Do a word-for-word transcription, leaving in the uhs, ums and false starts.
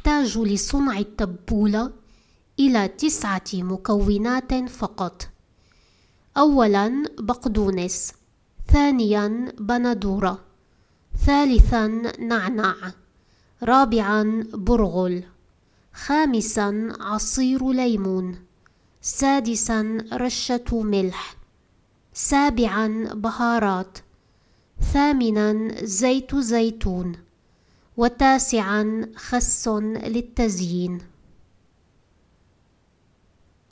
تحتاج لصنع التبولة إلى تسعة مكونات فقط. أولاً بقدونس، ثانياً بندورة، ثالثاً نعناع، رابعاً برغل، خامساً عصير ليمون، سادساً رشة ملح، سابعاً بهارات، ثامناً زيت زيتون، وتاسعاً خس للتزيين.